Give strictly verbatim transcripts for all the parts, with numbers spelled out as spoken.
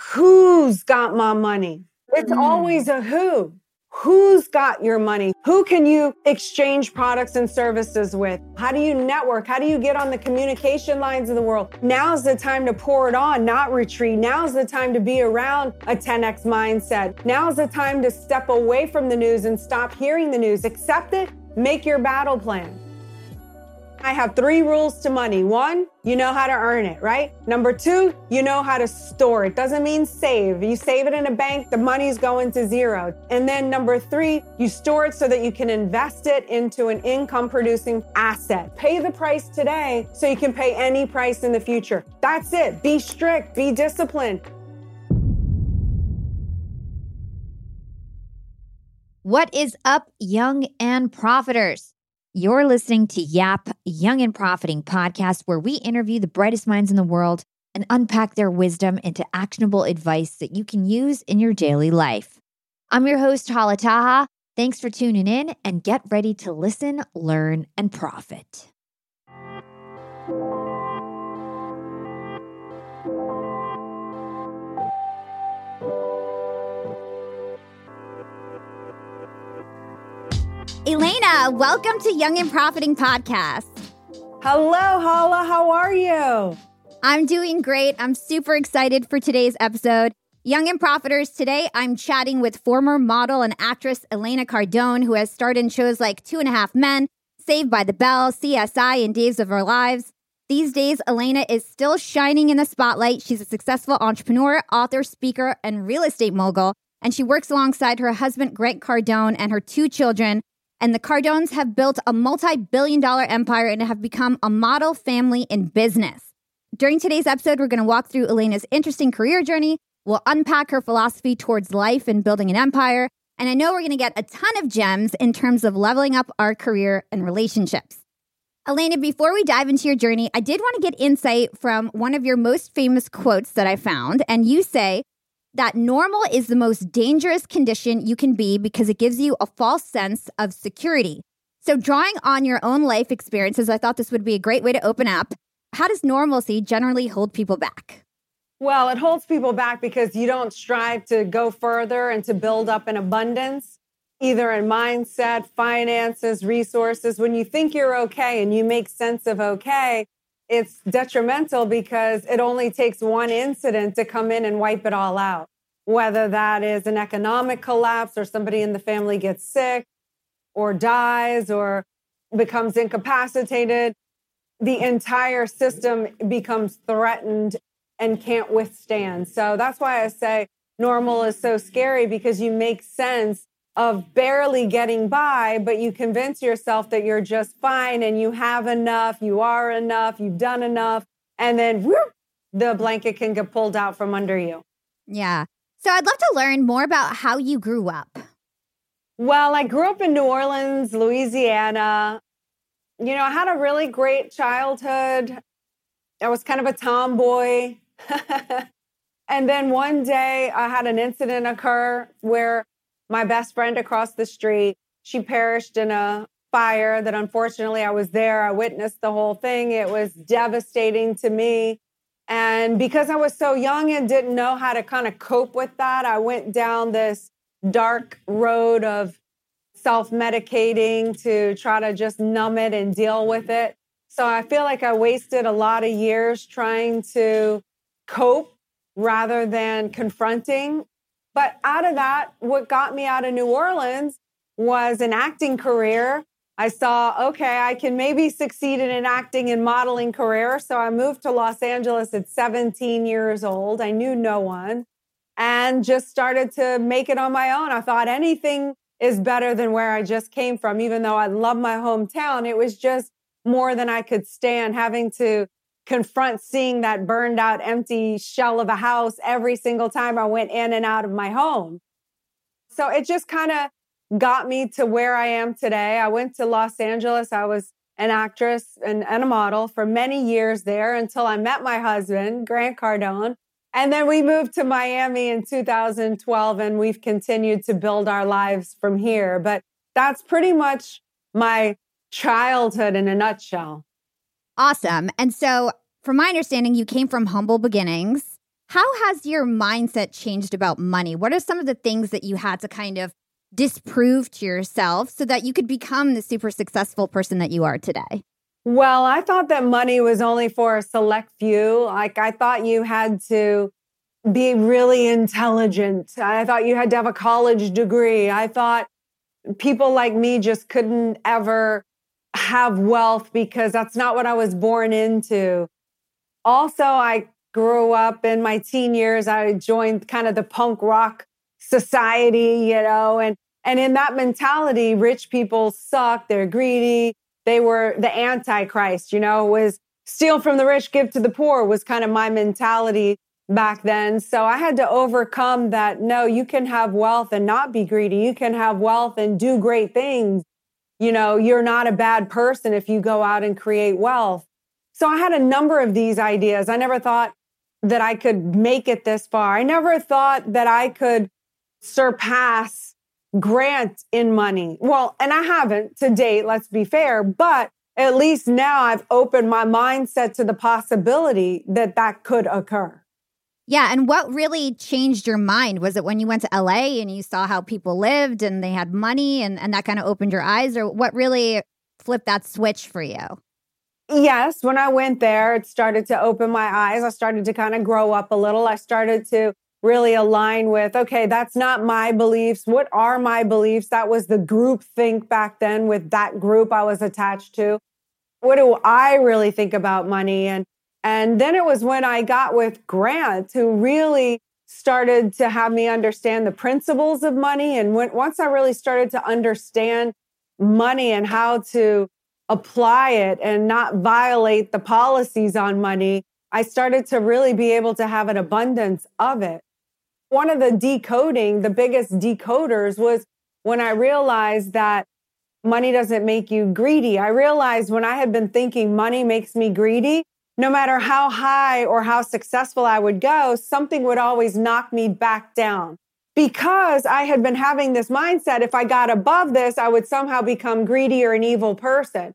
who's got my money? It's Mm. always a who. Who's got your money? Who can you exchange products and services with? How do you network? How do you get on the communication lines of the world? Now's the time to pour it on, not retreat. Now's the time to be around a ten X mindset. Now's the time to step away from the news and stop hearing the news. Accept it, make your battle plan. I have three rules to money. One, you know how to earn it, right? Number two, you know how to store it. Doesn't mean save. You save it in a bank, the money's going to zero. And then number three, you store it so that you can invest it into an income producing asset. Pay the price today so you can pay any price in the future. That's it. Be strict, be disciplined. What is up, young and profiters? You're listening to Yap Young and Profiting podcast, where we interview the brightest minds in the world and unpack their wisdom into actionable advice that you can use in your daily life. I'm your host, Hala Taha. Thanks for tuning in, and get ready to listen, learn, and profit. Elena, welcome to Young and Profiting Podcast. Hello, Hala. How are you? I'm doing great. I'm super excited for today's episode. Young and Profiters, today I'm chatting with former model and actress Elena Cardone, who has starred in shows like Two and a Half Men, Saved by the Bell, C S I, and Days of Our Lives. These days, Elena is still shining in the spotlight. She's a successful entrepreneur, author, speaker, and real estate mogul, and she works alongside her husband, Grant Cardone, and her two children. And the Cardones have built a multi-billion dollar empire and have become a model family in business. During today's episode, we're going to walk through Elena's interesting career journey. We'll unpack her philosophy towards life and building an empire. And I know we're going to get a ton of gems in terms of leveling up our career and relationships. Elena, before we dive into your journey, I did want to get insight from one of your most famous quotes that I found. And you say that normal is the most dangerous condition you can be because it gives you a false sense of security. So drawing on your own life experiences, I thought this would be a great way to open up. How does normalcy generally hold people back? Well, it holds people back because you don't strive to go further and to build up an abundance, either in mindset, finances, resources. When you think you're okay and you make sense of okay, it's detrimental because it only takes one incident to come in and wipe it all out. Whether that is an economic collapse or somebody in the family gets sick or dies or becomes incapacitated, the entire system becomes threatened and can't withstand. So that's why I say normal is so scary, because you make sense of barely getting by, but you convince yourself that you're just fine and you have enough, you are enough, you've done enough, and then whoop, the blanket can get pulled out from under you. Yeah. So I'd love to learn more about how you grew up. Well, I grew up in New Orleans, Louisiana. You know, I had a really great childhood. I was kind of a tomboy. And then one day I had an incident occur where my best friend across the street, she perished in a fire that unfortunately I was there. I witnessed the whole thing. It was devastating to me. And because I was so young and didn't know how to kind of cope with that, I went down this dark road of self-medicating to try to just numb it and deal with it. So I feel like I wasted a lot of years trying to cope rather than confronting. But out of that, what got me out of New Orleans was an acting career. I saw, okay, I can maybe succeed in an acting and modeling career. So I moved to Los Angeles at seventeen years old. I knew no one and just started to make it on my own. I thought anything is better than where I just came from. Even though I love my hometown, it was just more than I could stand, having to confront seeing that burned out, empty shell of a house every single time I went in and out of my home. So it just kind of got me to where I am today. I went to Los Angeles. I was an actress and, and a model for many years there until I met my husband, Grant Cardone. And then we moved to Miami in two thousand twelve, and we've continued to build our lives from here. But that's pretty much my childhood in a nutshell. Awesome. And so, from my understanding, you came from humble beginnings. How has your mindset changed about money? What are some of the things that you had to kind of disprove to yourself so that you could become the super successful person that you are today? Well, I thought that money was only for a select few. Like, I thought you had to be really intelligent. I thought you had to have a college degree. I thought people like me just couldn't ever have wealth because that's not what I was born into. Also, I grew up in my teen years. I joined kind of the punk rock society, you know, and, and in that mentality, rich people suck. They're greedy. They were the antichrist, you know, was steal from the rich, give to the poor was kind of my mentality back then. So I had to overcome that. No, you can have wealth and not be greedy. You can have wealth and do great things. You know, you're not a bad person if you go out and create wealth. So I had a number of these ideas. I never thought that I could make it this far. I never thought that I could surpass Grant in money. Well, and I haven't to date, let's be fair, but at least now I've opened my mindset to the possibility that that could occur. Yeah. And what really changed your mind? Was it when you went to L A and you saw how people lived and they had money and, and that kind of opened your eyes? Or what really flipped that switch for you? Yes. When I went there, it started to open my eyes. I started to kind of grow up a little. I started to really align with, okay, that's not my beliefs. What are my beliefs? That was the group think back then with that group I was attached to. What do I really think about money? And And then it was when I got with Grant, who really started to have me understand the principles of money. And when, once I really started to understand money and how to apply it and not violate the policies on money, I started to really be able to have an abundance of it. One of the decoding, the biggest decoders was when I realized that money doesn't make you greedy. I realized when I had been thinking money makes me greedy, no matter how high or how successful I would go, something would always knock me back down because I had been having this mindset. If I got above this, I would somehow become greedy or an evil person.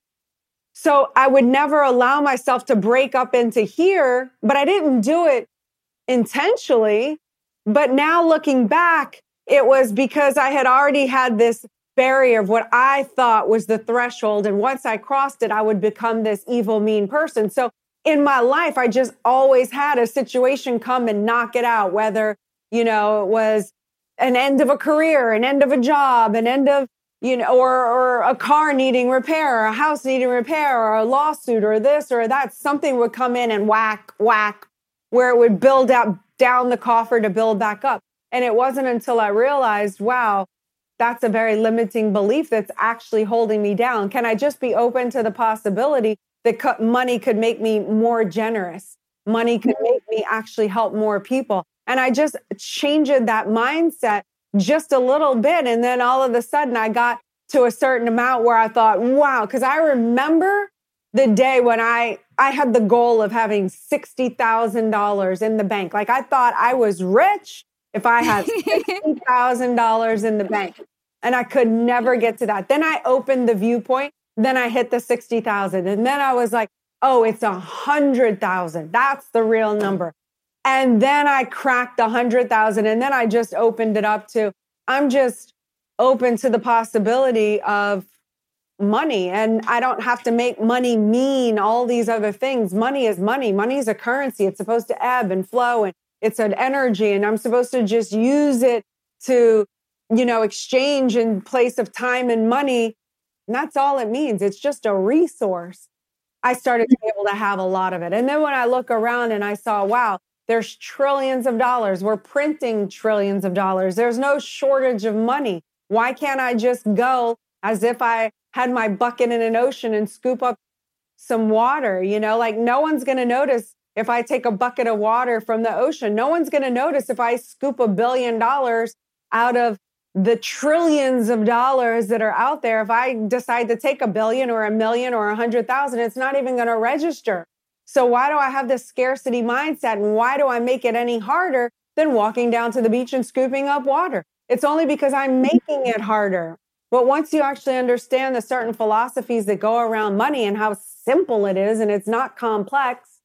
So I would never allow myself to break up into here, but I didn't do it intentionally. But now looking back, it was because I had already had this barrier of what I thought was the threshold. And once I crossed it, I would become this evil, mean person. So in my life, I just always had a situation come and knock it out, whether, you know, it was an end of a career, an end of a job, an end of, you know, or, or a car needing repair, or a house needing repair, or a lawsuit, or this or that. Something would come in and whack, whack, where it would build up down the coffer to build back up. And it wasn't until I realized, wow, that's a very limiting belief that's actually holding me down. Can I just be open to the possibility that money could make me more generous? Money could make me actually help more people. And I just changed that mindset just a little bit. And then all of a sudden I got to a certain amount where I thought, wow, because I remember the day when I, I had the goal of having sixty thousand dollars in the bank. Like I thought I was rich if I had sixty thousand dollars in the bank. And I could never get to that. Then I opened the viewpoint. Then I hit the sixty thousand. And then I was like, oh, it's a hundred thousand. That's the real number. And then I cracked a hundred thousand. And then I just opened it up to, I'm just open to the possibility of money. And I don't have to make money mean all these other things. Money is money. Money is a currency. It's supposed to ebb and flow and it's an energy. And I'm supposed to just use it to, you know, exchange in place of time and money. And that's all it means. It's just a resource. I started to be able to have a lot of it. And then when I look around and I saw, wow, there's trillions of dollars. We're printing trillions of dollars. There's no shortage of money. Why can't I just go as if I had my bucket in an ocean and scoop up some water? You know, like no one's going to notice if I take a bucket of water from the ocean. No one's going to notice if I scoop a billion dollars out of the trillions of dollars that are out there. If I decide to take a billion or a million or a hundred thousand, it's not even going to register. So why do I have this scarcity mindset? And why do I make it any harder than walking down to the beach and scooping up water? It's only because I'm making it harder. But once you actually understand the certain philosophies that go around money and how simple it is, and it's not complex,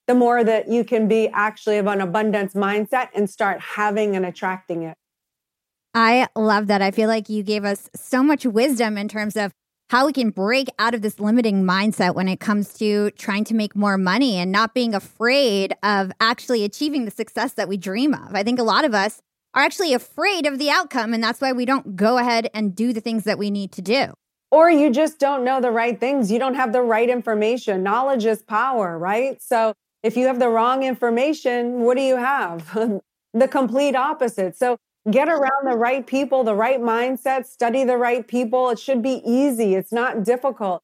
the more that you can be actually of an abundance mindset and start having and attracting it. I love that. I feel like you gave us so much wisdom in terms of how we can break out of this limiting mindset when it comes to trying to make more money and not being afraid of actually achieving the success that we dream of. I think a lot of us are actually afraid of the outcome, and that's why we don't go ahead and do the things that we need to do. Or you just don't know the right things. You don't have the right information. Knowledge is power, right? So if you have the wrong information, what do you have? The complete opposite. So get around the right people, the right mindset, study the right people. It should be easy. It's not difficult.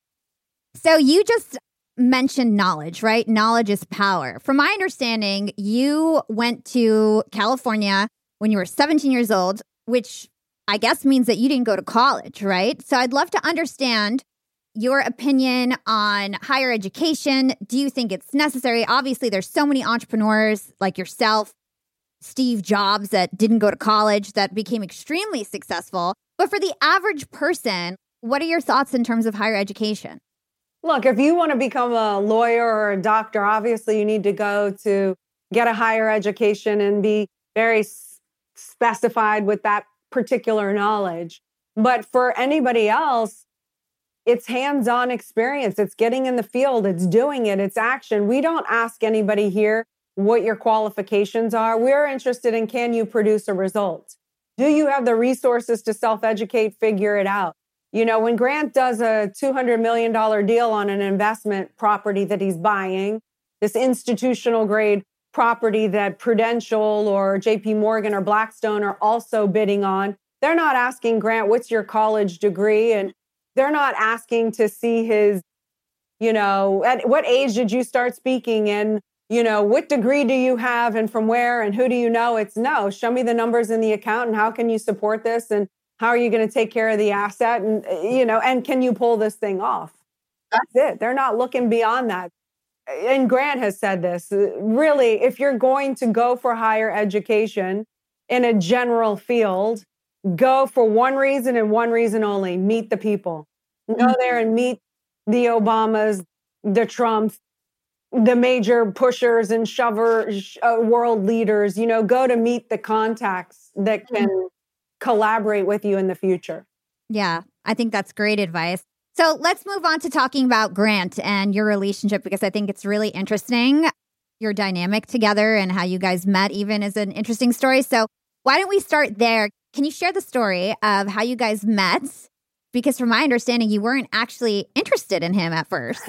So you just mentioned knowledge, right? Knowledge is power. From my understanding, you went to California when you were seventeen years old, which I guess means that you didn't go to college, right? So I'd love to understand your opinion on higher education. Do you think it's necessary? Obviously, there's so many entrepreneurs like yourself, Steve Jobs, that didn't go to college that became extremely successful. But for the average person, what are your thoughts in terms of higher education? Look, if you want to become a lawyer or a doctor, obviously you need to go to get a higher education and be very s- specified with that particular knowledge. But for anybody else, it's hands-on experience. It's getting in the field. It's doing it. It's action. We don't ask anybody here what your qualifications are. We're interested in, can you produce a result? Do you have the resources to self-educate, figure it out? You know, when Grant does a two hundred million dollars deal on an investment property that he's buying, this institutional grade property that Prudential or J P Morgan or Blackstone are also bidding on, they're not asking Grant, what's your college degree? And they're not asking to see his, you know, at what age did you start speaking? And, you know, what degree do you have and from where and who do you know? It's no, show me the numbers in the account and how can you support this? And how are you going to take care of the asset? And, you know, and can you pull this thing off? That's it. They're not looking beyond that. And Grant has said this, really, if you're going to go for higher education in a general field, go for one reason and one reason only, meet the people. Go there and meet the Obamas, the Trumps, the major pushers and shover uh, world leaders. You know, go to meet the contacts that can mm-hmm. collaborate with you in the future. Yeah, I think that's great advice. So let's move on to talking about Grant and your relationship, because I think it's really interesting. Your dynamic together and how you guys met even is an interesting story. So why don't we start there? Can you share the story of how you guys met? Because from my understanding, you weren't actually interested in him at first.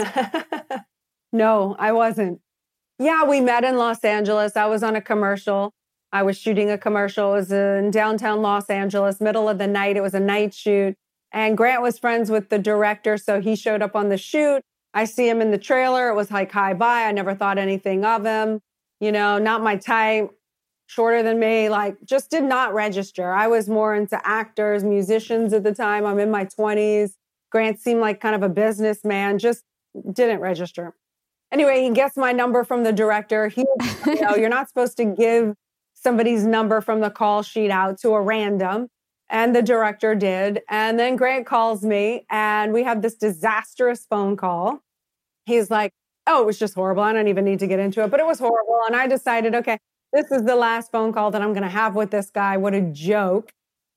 No, I wasn't. Yeah, we met in Los Angeles. I was on a commercial. I was shooting a commercial. It was in downtown Los Angeles, middle of the night. It was a night shoot. And Grant was friends with the director, so he showed up on the shoot. I see him in the trailer. It was like, hi, bye. I never thought anything of him. You know, not my type, shorter than me, like just did not register. I was more into actors, musicians at the time. I'm in my twenties. Grant seemed like kind of a businessman, just didn't register. Anyway, he gets my number from the director. He, you know, you're not supposed to give somebody's number from the call sheet out to a random. And the director did. And then Grant calls me and we have this disastrous phone call. He's like, oh, it was just horrible. I don't even need to get into it, but it was horrible. And I decided, okay, this is the last phone call that I'm going to have with this guy. What a joke.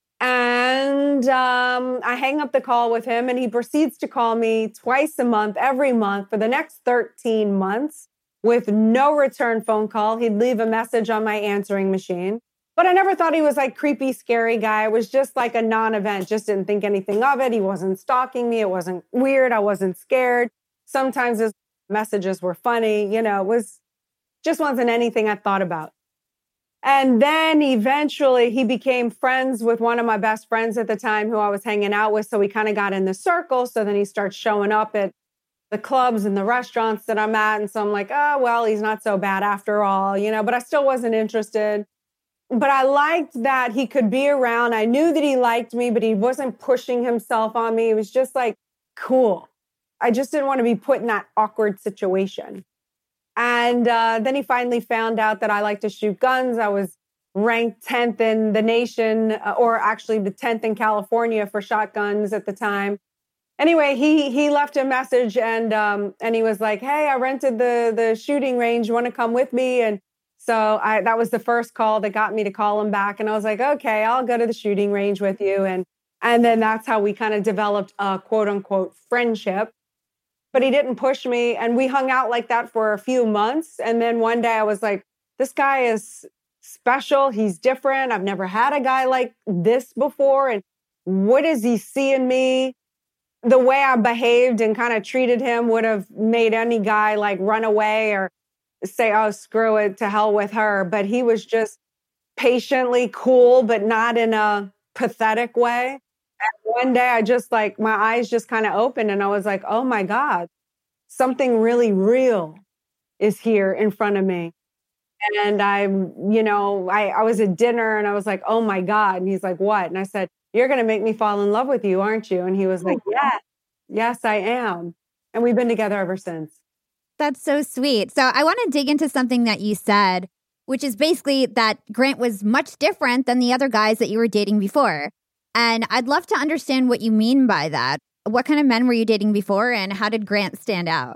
And um, I hang up the call with him and he proceeds to call me twice a month, every month for the next thirteen months with no return phone call. He'd leave a message on my answering machine. But I never thought he was like creepy, scary guy. It was just like a non-event. Just didn't think anything of it. He wasn't stalking me. It wasn't weird. I wasn't scared. Sometimes his messages were funny. You know, it was just wasn't anything I thought about. And then eventually he became friends with one of my best friends at the time who I was hanging out with. So we kind of got in the circle. So then he starts showing up at the clubs and the restaurants that I'm at. And so I'm like, oh, well, he's not so bad after all, you know, but I still wasn't interested. But I liked that he could be around. I knew that he liked me, but he wasn't pushing himself on me. It was just like, cool. I just didn't want to be put in that awkward situation. And uh, then he finally found out that I like to shoot guns. I was ranked tenth in the nation, uh, or actually the tenth in California for shotguns at the time. anyway, he he left a message and um, and he was like, "Hey, I rented the the shooting range. You want to come with me?" And so I that was the first call that got me to call him back. And I was like, "Okay, I'll go to the shooting range with you." And and then that's how we kind of developed a quote unquote friendship. But he didn't push me, and we hung out like that for a few months. And then one day I was like, "This guy is special. He's different. I've never had a guy like this before. And what does he see in me?" The way I behaved and kind of treated him would have made any guy like run away or say, "Oh, screw it, to hell with her." But he was just patiently cool, but not in a pathetic way. And one day I just like, my eyes just kind of opened and I was like, "Oh my God, something really real is here in front of me." And I, you know, I, I was at dinner and I was like, "Oh my God." And he's like, "What?" And I said, "You're going to make me fall in love with you, aren't you?" And he was like, "Yeah, yes, I am." And we've been together ever since. That's so sweet. So I want to dig into something that you said, which is basically that Grant was much different than the other guys that you were dating before. And I'd love to understand what you mean by that. What kind of men were you dating before and how did Grant stand out?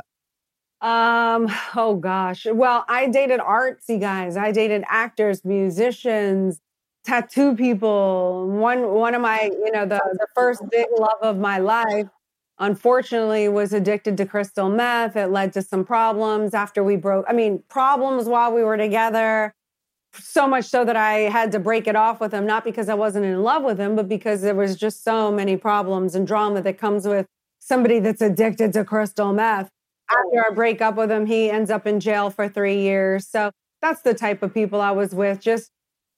Um, oh gosh. Well, I dated artsy guys. I dated actors, musicians, tattoo people. One one of my, you know, the, the first big love of my life, unfortunately, was addicted to crystal meth. It led to some problems after we broke. I mean, problems while we were together. So much so that I had to break it off with him, not because I wasn't in love with him, but because there was just so many problems and drama that comes with somebody that's addicted to crystal meth. After I break up with him, he ends up in jail for three years. So that's the type of people I was with, just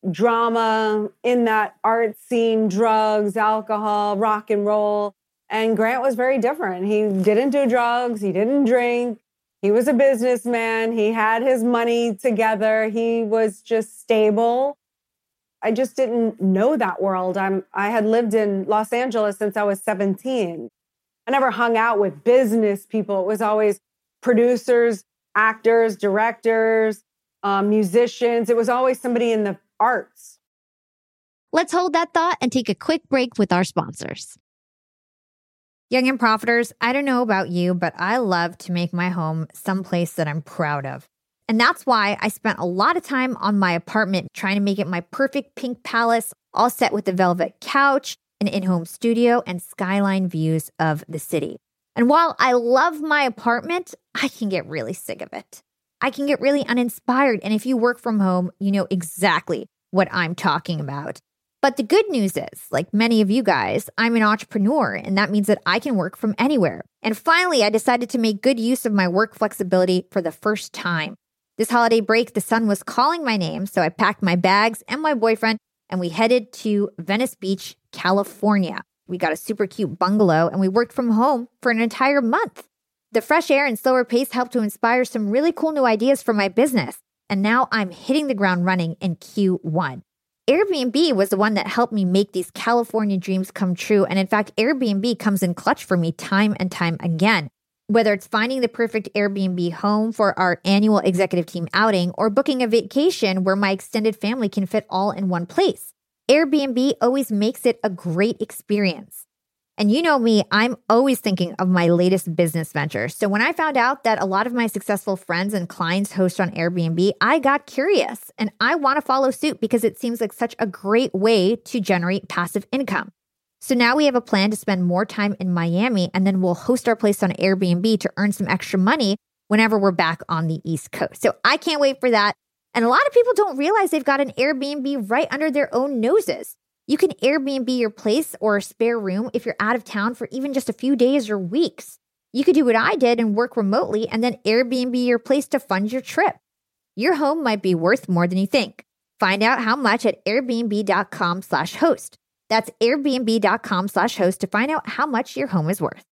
drama in that art scene, drugs, alcohol, rock and roll. And Grant was very different. He didn't do drugs. He didn't drink. He was a businessman. He had his money together. He was just stable. I just didn't know that world. I'm, I had lived in Los Angeles since I was seventeen. I never hung out with business people. It was always producers, actors, directors, um, musicians. It was always somebody in the arts. Let's hold that thought and take a quick break with our sponsors. Young and Profiters, I don't know about you, but I love to make my home someplace that I'm proud of. And that's why I spent a lot of time on my apartment trying to make it my perfect pink palace, all set with a velvet couch, an in-home studio, and skyline views of the city. And while I love my apartment, I can get really sick of it. I can get really uninspired. And if you work from home, you know exactly what I'm talking about. But the good news is, like many of you guys, I'm an entrepreneur, and that means that I can work from anywhere. And finally, I decided to make good use of my work flexibility for the first time. This holiday break, the sun was calling my name, so I packed my bags and my boyfriend, and we headed to Venice Beach, California. We got a super cute bungalow, and we worked from home for an entire month. The fresh air and slower pace helped to inspire some really cool new ideas for my business, and now I'm hitting the ground running in Q one. Airbnb was the one that helped me make these California dreams come true, and in fact, Airbnb comes in clutch for me time and time again. Whether it's finding the perfect Airbnb home for our annual executive team outing or booking a vacation where my extended family can fit all in one place, Airbnb always makes it a great experience. And you know me, I'm always thinking of my latest business venture. So when I found out that a lot of my successful friends and clients host on Airbnb, I got curious and I want to follow suit because it seems like such a great way to generate passive income. So now we have a plan to spend more time in Miami, and then we'll host our place on Airbnb to earn some extra money whenever we're back on the East Coast. So I can't wait for that. And a lot of people don't realize they've got an Airbnb right under their own noses. You can Airbnb your place or a spare room if you're out of town for even just a few days or weeks. You could do what I did and work remotely and then Airbnb your place to fund your trip. Your home might be worth more than you think. Find out how much at airbnb.com slash host. That's airbnb.com slash host to find out how much your home is worth.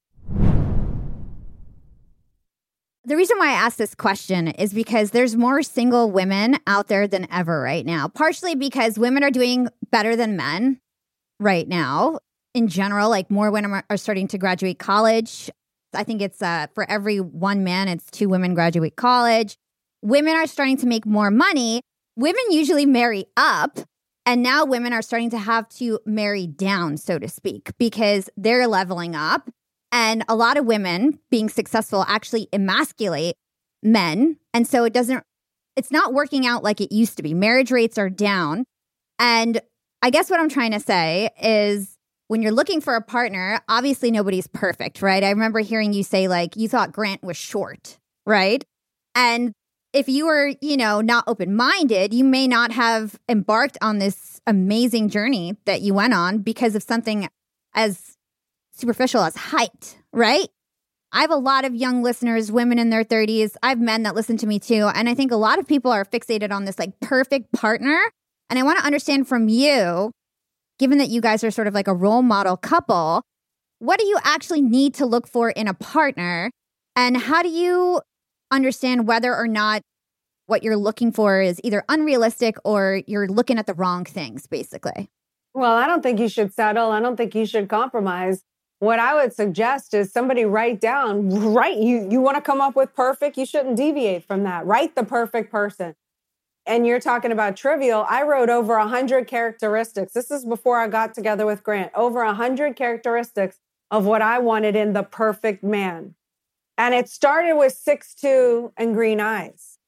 The reason why I asked this question is because there's more single women out there than ever right now, partially because women are doing better than men right now. In general, like more women are starting to graduate college. I think it's uh, for every one man, it's two women graduate college. Women are starting to make more money. Women usually marry up. And now women are starting to have to marry down, so to speak, because they're leveling up. And a lot of women being successful actually emasculate men. And so it doesn't, it's not working out like it used to be. Marriage rates are down. And I guess what I'm trying to say is when you're looking for a partner, obviously nobody's perfect, right? I remember hearing you say, like, you thought Grant was short, right? And if you were, you know, not open-minded, you may not have embarked on this amazing journey that you went on because of something as superficial as height, right? I have a lot of young listeners, women in their thirties. I have men that listen to me too. And I think a lot of people are fixated on this like perfect partner. And I want to understand from you, given that you guys are sort of like a role model couple, what do you actually need to look for in a partner? And how do you understand whether or not what you're looking for is either unrealistic or you're looking at the wrong things, basically? Well, I don't think you should settle. I don't think you should compromise. What I would suggest is somebody write down, write, you, you want to come up with perfect, you shouldn't deviate from that. Write the perfect person. And you're talking about trivial. I wrote over one hundred characteristics. This is before I got together with Grant. Over one hundred characteristics of what I wanted in the perfect man. And it started with six two and green eyes.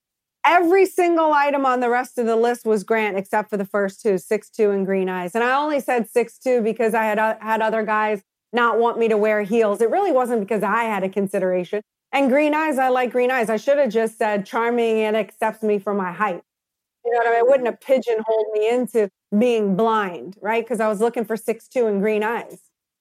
Every single item on the rest of the list was Grant, except for the first two, six two and green eyes. And I only said six two because I had uh, had other guys not want me to wear heels. It really wasn't because I had a consideration. And green eyes, I like green eyes. I should have just said charming and accepts me for my height. You know what I mean? It wouldn't have pigeonholed me into being blind, right? Because I was looking for six two and green eyes.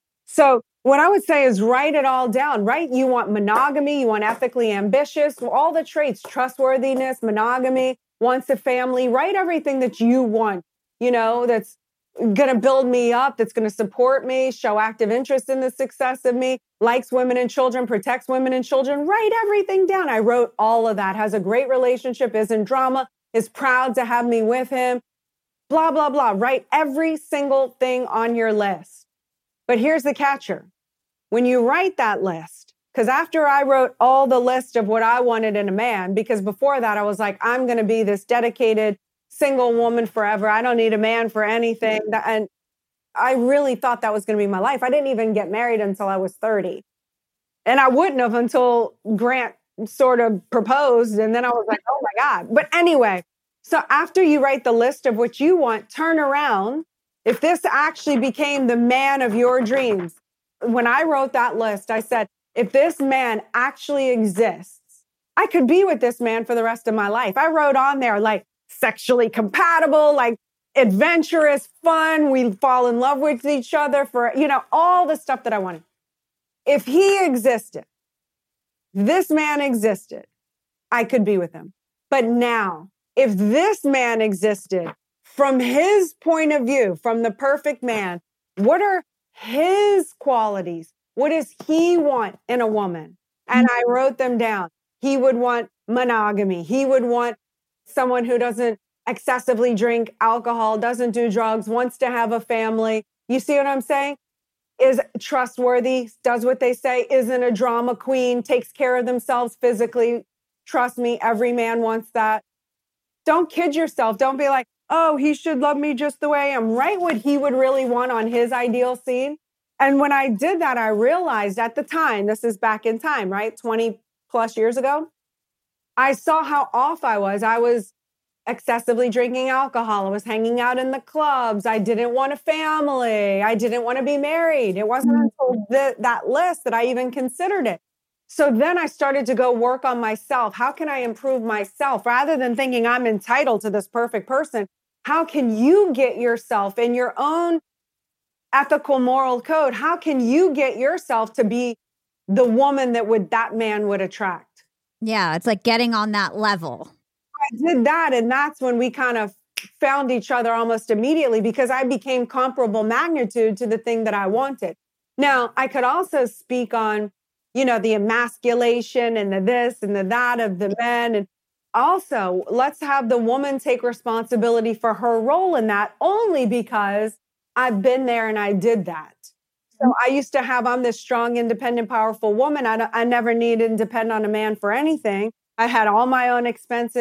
So what I would say is write it all down, right? You want monogamy, you want ethically ambitious, all the traits, trustworthiness, monogamy, wants a family, write everything that you want, you know, that's going to build me up, that's going to support me, show active interest in the success of me, likes women and children, protects women and children. Write everything down. I wrote all of that, has a great relationship, isn't drama, is proud to have me with him, blah, blah, blah. Write every single thing on your list. But here's the catcher. When you write that list, because after I wrote all the list of what I wanted in a man, because before that I was like, I'm going to be this dedicated single woman forever. I don't need a man for anything. And I really thought that was going to be my life. I didn't even get married until I was thirty. And I wouldn't have until Grant sort of proposed. And then I was like, oh my God. But anyway, so after you write the list of what you want, turn around. If this actually became the man of your dreams, when I wrote that list, I said, if this man actually exists, I could be with this man for the rest of my life. I wrote on there like sexually compatible, like adventurous, fun. We fall in love with each other for, you know, all the stuff that I wanted. If he existed, this man existed, I could be with him. But now, if this man existed from his point of view, from the perfect man, what are his qualities? What does he want in a woman? And I wrote them down. He would want monogamy. He would want someone who doesn't excessively drink alcohol, doesn't do drugs, wants to have a family. You see what I'm saying? Is trustworthy, does what they say, isn't a drama queen, takes care of themselves physically. Trust me, every man wants that. Don't kid yourself. Don't be like, oh, he should love me just the way I am. Write what he would really want on his ideal scene. And when I did that, I realized at the time, this is back in time, right? twenty plus years ago, I saw how off I was. I was excessively drinking alcohol. I was hanging out in the clubs. I didn't want a family. I didn't want to be married. It wasn't until the, that list that I even considered it. So then I started to go work on myself. How can I improve myself? Rather than thinking I'm entitled to this perfect person, how can you get yourself in your own ethical moral code? How can you get yourself to be the woman that would that man would attract? Yeah, it's like getting on that level. I did that, and that's when we kind of found each other almost immediately because I became comparable magnitude to the thing that I wanted. Now, I could also speak on, you know, the emasculation and the this and the that of the men. And also, let's have the woman take responsibility for her role in that only because I've been there and I did that. So I used to have, I'm this strong, independent, powerful woman. I, I never needed to depend on a man for anything. I had all my own expenses.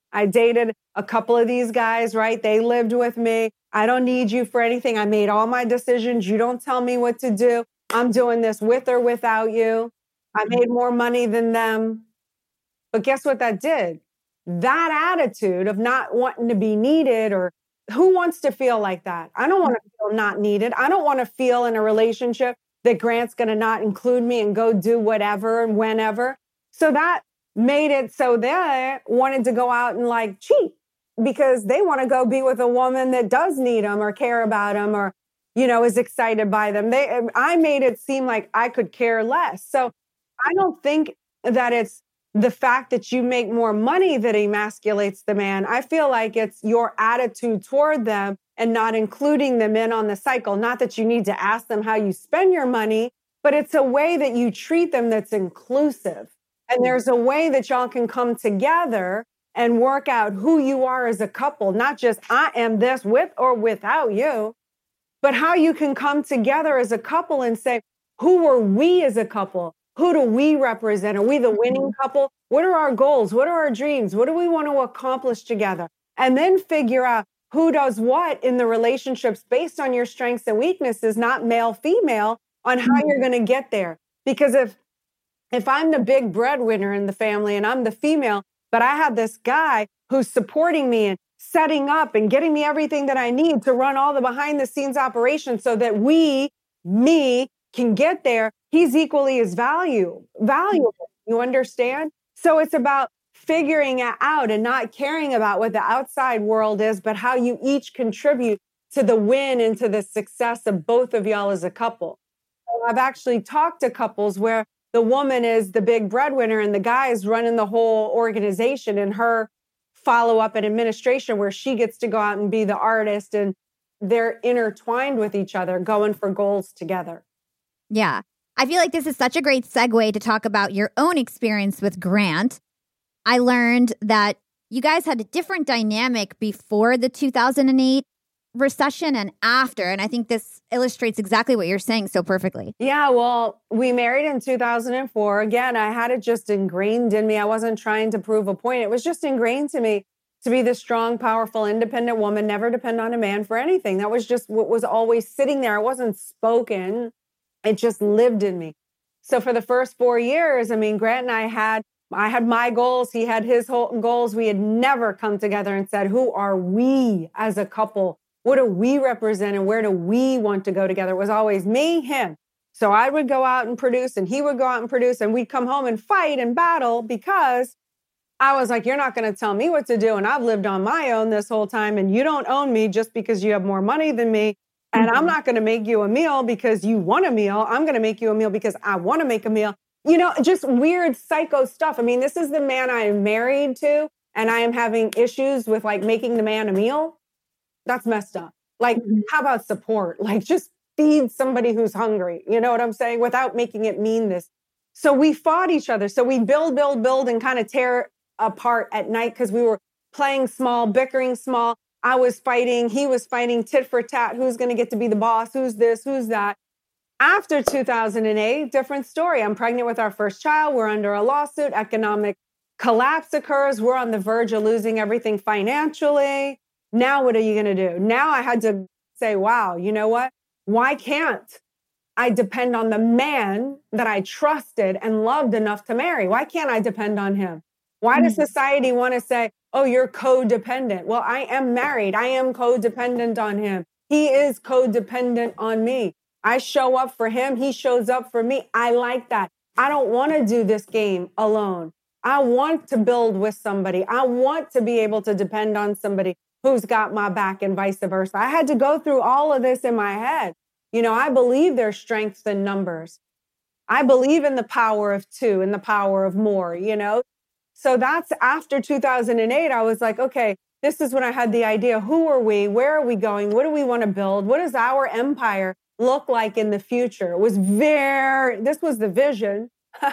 I dated a couple of these guys, right? They lived with me. I don't need you for anything. I made all my decisions. You don't tell me what to do. I'm doing this with or without you. I made more money than them. But guess what that did? That attitude of not wanting to be needed, or who wants to feel like that? I don't want to feel not needed. I don't want to feel in a relationship that Grant's going to not include me and go do whatever and whenever. So that made it so they wanted to go out and like cheat because they want to go be with a woman that does need them or care about them or, you know, is excited by them. They, I made it seem like I could care less. So I don't think that it's the fact that you make more money that emasculates the man. I feel like it's your attitude toward them and not including them in on the cycle. Not that you need to ask them how you spend your money, but it's a way that you treat them that's inclusive. And there's a way that y'all can come together and work out who you are as a couple, not just I am this with or without you, but how you can come together as a couple and say, who are we as a couple? Who do we represent? Are we the winning couple? What are our goals? What are our dreams? What do we want to accomplish together? And then figure out who does what in the relationships based on your strengths and weaknesses, not male, female, on how you're going to get there. Because if if I'm the big breadwinner in the family and I'm the female, but I have this guy who's supporting me and setting up and getting me everything that I need to run all the behind the scenes operations so that we, me, can get there, he's equally as value, valuable. You understand? So it's about figuring it out and not caring about what the outside world is, but how you each contribute to the win and to the success of both of y'all as a couple. So I've actually talked to couples where the woman is the big breadwinner and the guy is running the whole organization and her follow-up and administration where she gets to go out and be the artist and they're intertwined with each other, going for goals together. Yeah. I feel like this is such a great segue to talk about your own experience with Grant. I learned that you guys had a different dynamic before the two thousand eight recession and after. And I think this illustrates exactly what you're saying so perfectly. Yeah, well, we married in two thousand four. Again, I had it just ingrained in me. I wasn't trying to prove a point. It was just ingrained to me to be the strong, powerful, independent woman, never depend on a man for anything. That was just what was always sitting there. It wasn't spoken. It just lived in me. So for the first four years, I mean, Grant and I had, I had my goals. He had his whole goals. We had never come together and said, who are we as a couple? What do we represent and where do we want to go together? It was always me, him. So I would go out and produce and he would go out and produce and we'd come home and fight and battle because I was like, you're not going to tell me what to do. And I've lived on my own this whole time and you don't own me just because you have more money than me. And mm-hmm. I'm not going to make you a meal because you want a meal. I'm going to make you a meal because I want to make a meal. You know, just weird psycho stuff. I mean, this is the man I am married to and I am having issues with like making the man a meal. That's messed up. Like, mm-hmm. how about support? Like just feed somebody who's hungry. You know what I'm saying? Without making it mean this. So we fought each other. So we build, build, build and kind of tear apart at night because we were playing small, bickering small. I was fighting. He was fighting tit for tat. Who's going to get to be the boss? Who's this? Who's that? After two thousand eight, different story. I'm pregnant with our first child. We're under a lawsuit. Economic collapse occurs. We're on the verge of losing everything financially. Now, what are you going to do? Now I had to say, wow, you know what? Why can't I depend on the man that I trusted and loved enough to marry? Why can't I depend on him? Why does society want to say, oh, you're codependent? Well, I am married. I am codependent on him. He is codependent on me. I show up for him. He shows up for me. I like that. I don't want to do this game alone. I want to build with somebody. I want to be able to depend on somebody who's got my back and vice versa. I had to go through all of this in my head. You know, I believe there's strengths in numbers. I believe in the power of two and the power of more, you know? So that's after two thousand eight, I was like, okay, this is when I had the idea. Who are we? Where are we going? What do we want to build? What does our empire look like in the future? It was very, this was the vision,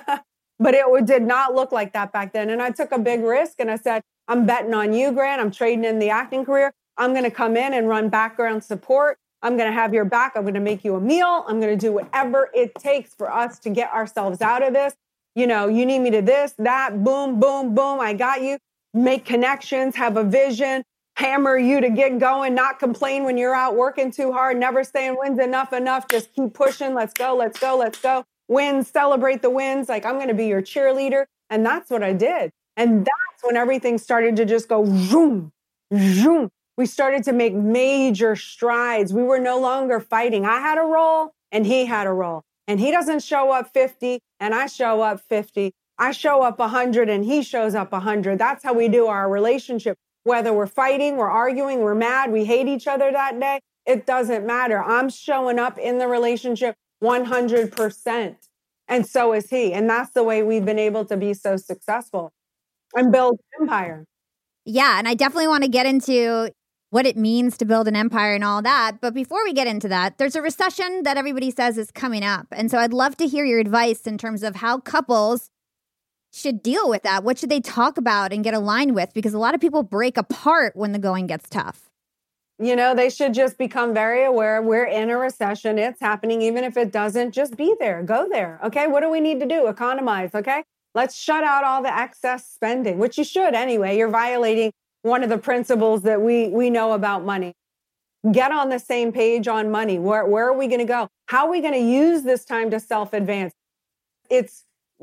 but it did not look like that back then. And I took a big risk and I said, I'm betting on you, Grant. I'm trading in the acting career. I'm going to come in and run background support. I'm going to have your back. I'm going to make you a meal. I'm going to do whatever it takes for us to get ourselves out of this. You know, you need me to this, that, boom, boom, boom. I got you. make connections, have a vision, hammer you to get going, not complain when you're out working too hard, never saying wins enough, enough, just keep pushing. Let's go, let's go, let's go. Wins, celebrate the wins. Like, I'm going to be your cheerleader. And that's what I did. And that's when everything started to just go zoom, zoom. We started to make major strides. We were no longer fighting. I had a role and he had a role. And he doesn't show up fifty and I show up fifty. I show up one hundred and he shows up one hundred. That's how we do our relationship. Whether we're fighting, we're arguing, we're mad, we hate each other that day, it doesn't matter. I'm showing up in the relationship one hundred percent. And so is he. And that's the way we've been able to be so successful and build an empire. Yeah. And I definitely want to get into what it means to build an empire and all that. But before we get into that, there's a recession that everybody says is coming up. And so I'd love to hear your advice in terms of how couples should deal with that. What should they talk about and get aligned with? Because a lot of people break apart when the going gets tough. You know, they should just become very aware we're in a recession. It's happening. Even if it doesn't, just be there. Go there. Okay. What do we need to do? Economize. Okay. Let's shut out all the excess spending, which you should anyway. You're violating one of the principles that we, we know about money. Get on the same page on money. Where, where are we going to go? How are we going to use this time to self-advance? It's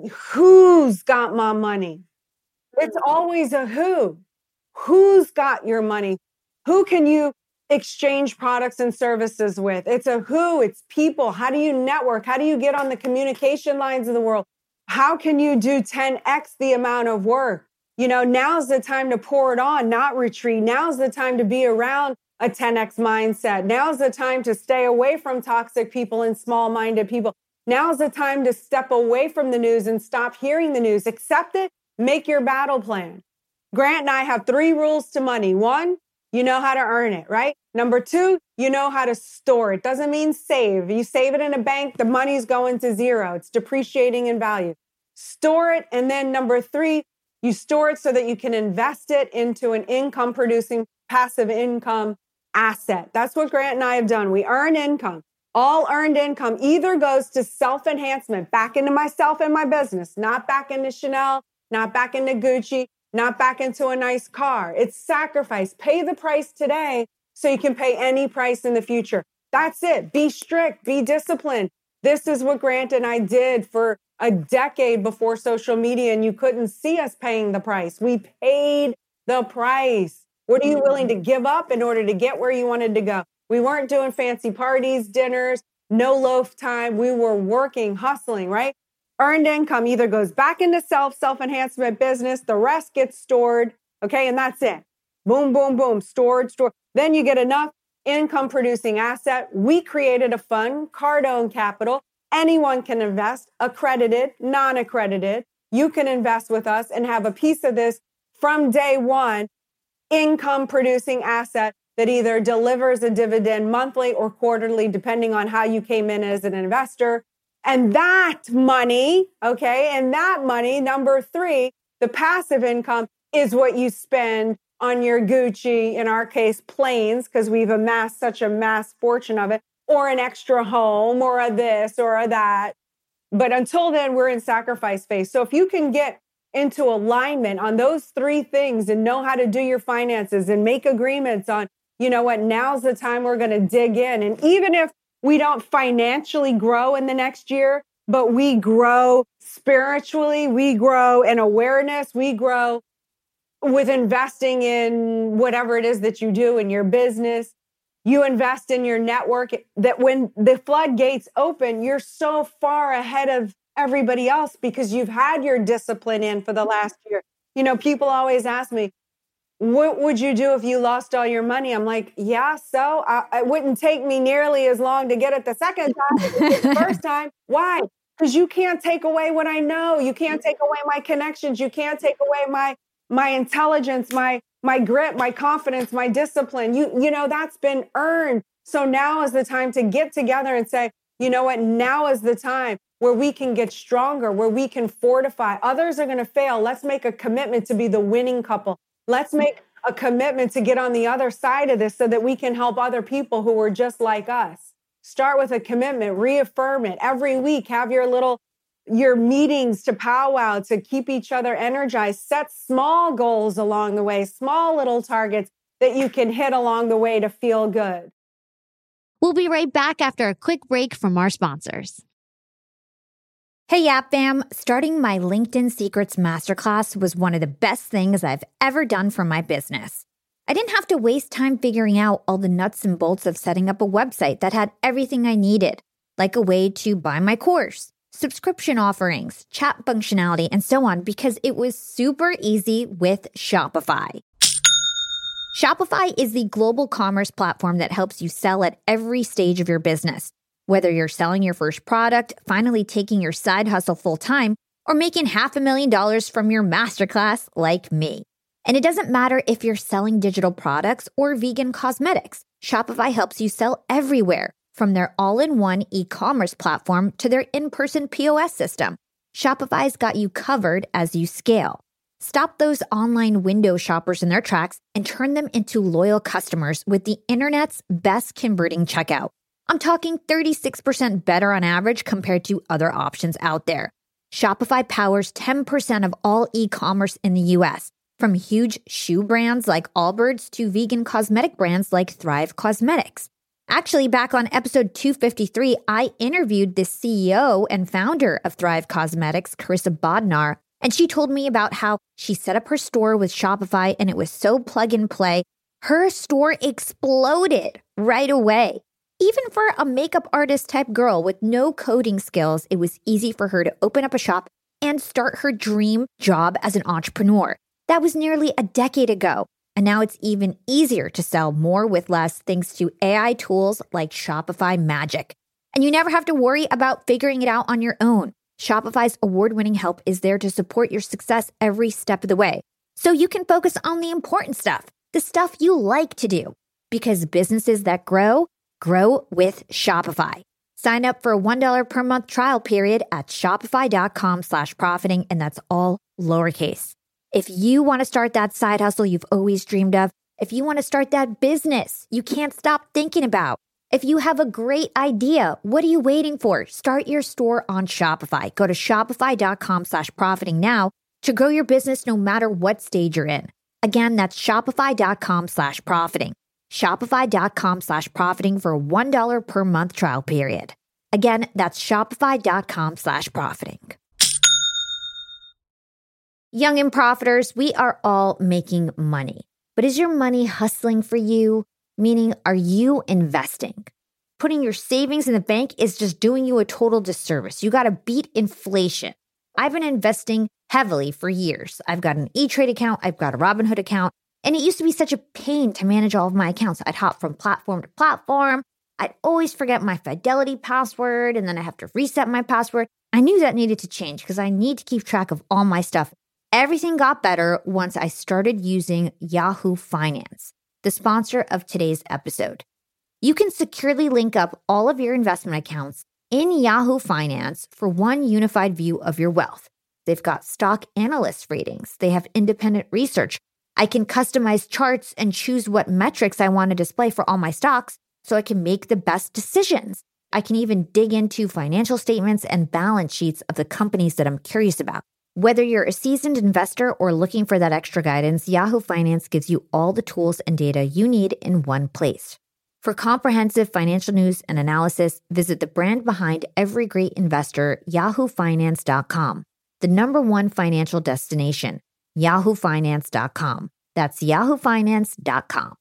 who's got my money? It's always a who. Who's got your money? Who can you exchange products and services with? It's a who, it's people. How do you network? How do you get on the communication lines of the world? How can you do ten x the amount of work? You know, now's the time to pour it on, not retreat. Now's the time to be around a ten x mindset. Now's the time to stay away from toxic people and small-minded people. Now's the time to step away from the news and stop hearing the news. Accept it, make your battle plan. Grant and I have three rules to money. One, you know how to earn it, right? Number two, you know how to store it. Doesn't mean save. You save it in a bank, the money's going to zero. It's depreciating in value. Store it. And then number three, you store it so that you can invest it into an income producing passive income asset. That's what Grant and I have done. We earn income. All earned income either goes to self-enhancement, back into myself and my business, not back into Chanel, not back into Gucci, not back into a nice car. It's sacrifice. Pay the price today so you can pay any price in the future. That's it. Be strict, be disciplined. This is what Grant and I did for a decade before social media, and you couldn't see us paying the price. We paid the price. What are you willing to give up in order to get where you wanted to go? We weren't doing fancy parties, dinners, no loaf time. We were working, hustling, right? Earned income either goes back into self, self-enhancement business. The rest gets stored. Okay. And that's it. Boom, boom, boom. Stored, stored. Then you get enough income producing asset. We created a fund, Cardone Capital. Anyone can invest, accredited, non-accredited. You can invest with us and have a piece of this from day one, income producing asset that either delivers a dividend monthly or quarterly, depending on how you came in as an investor. And that money, okay, and that money, number three, the passive income is what you spend on your Gucci, in our case, planes, because we've amassed such a mass fortune of it, or an extra home, or a this, or a that. But until then, we're in sacrifice phase. So if you can get into alignment on those three things and know how to do your finances and make agreements on, you know what, now's the time we're going to dig in. And even if we don't financially grow in the next year, but we grow spiritually, we grow in awareness, we grow with investing in whatever it is that you do in your business. You invest in your network, that when the floodgates open, you're so far ahead of everybody else because you've had your discipline in for the last year. You know, people always ask me, what would you do if you lost all your money? I'm like, yeah, so I, it wouldn't take me nearly as long to get it the second time as it did the first time. Why? Because you can't take away what I know. You can't take away my connections. You can't take away my my intelligence, my my grit, my confidence, my discipline. You you know, that's been earned. So now is the time to get together and say, you know what? Now is the time where we can get stronger, where we can fortify. Others are going to fail. Let's make a commitment to be the winning couple. Let's make a commitment to get on the other side of this so that we can help other people who are just like us. Start with a commitment, reaffirm it every week. Have your little your meetings to powwow to keep each other energized. Set small goals along the way, small little targets that you can hit along the way to feel good. We'll be right back after a quick break from our sponsors. Hey, Yap Fam. Starting my LinkedIn Secrets Masterclass was one of the best things I've ever done for my business. I didn't have to waste time figuring out all the nuts and bolts of setting up a website that had everything I needed, like a way to buy my course, subscription offerings, chat functionality, and so on, because it was super easy with Shopify. Shopify is the global commerce platform that helps you sell at every stage of your business. Whether you're selling your first product, finally taking your side hustle full-time, or making half a million dollars from your masterclass like me. And it doesn't matter if you're selling digital products or vegan cosmetics. Shopify helps you sell everywhere, from their all-in-one e-commerce platform to their in-person P O S system. Shopify's got you covered as you scale. Stop those online window shoppers in their tracks and turn them into loyal customers with the internet's best converting checkout. I'm talking thirty-six percent better on average compared to other options out there. Shopify powers ten percent of all e-commerce in the U S, from huge shoe brands like Allbirds to vegan cosmetic brands like Thrive Cosmetics. Actually, back on episode two fifty-three, I interviewed the C E O and founder of Thrive Cosmetics, Carissa Bodnar, and she told me about how she set up her store with Shopify and it was so plug and play. Her store exploded right away. Even for a makeup artist type girl with no coding skills, it was easy for her to open up a shop and start her dream job as an entrepreneur. That was nearly a decade ago. And now it's even easier to sell more with less thanks to A I tools like Shopify Magic. And you never have to worry about figuring it out on your own. Shopify's award-winning help is there to support your success every step of the way. So you can focus on the important stuff, the stuff you like to do. Because businesses that grow, grow with Shopify. Sign up for a one dollar per month trial period at shopify.com slash profiting, and that's all lowercase. If you want to start that side hustle you've always dreamed of, if you want to start that business you can't stop thinking about, if you have a great idea, what are you waiting for? Start your store on Shopify. Go to shopify.com slash profiting now to grow your business no matter what stage you're in. Again, that's shopify.com slash profiting. Shopify.com slash profiting for a one dollar per month trial period. Again, that's shopify.com slash profiting. Young and profiters, we are all making money. But is your money hustling for you? Meaning, are you investing? Putting your savings in the bank is just doing you a total disservice. You got to beat inflation. I've been investing heavily for years. I've got an E-Trade account. I've got a Robinhood account. And it used to be such a pain to manage all of my accounts. I'd hop from platform to platform. I'd always forget my Fidelity password, and then I have to reset my password. I knew that needed to change because I need to keep track of all my stuff. Everything got better once I started using Yahoo Finance, the sponsor of today's episode. You can securely link up all of your investment accounts in Yahoo Finance for one unified view of your wealth. They've got stock analyst ratings. They have independent research. I can customize charts and choose what metrics I want to display for all my stocks so I can make the best decisions. I can even dig into financial statements and balance sheets of the companies that I'm curious about. Whether you're a seasoned investor or looking for that extra guidance, Yahoo Finance gives you all the tools and data you need in one place. For comprehensive financial news and analysis, visit the brand behind every great investor, yahoo finance dot com, the number one financial destination. yahoo finance dot com. That's yahoo finance dot com.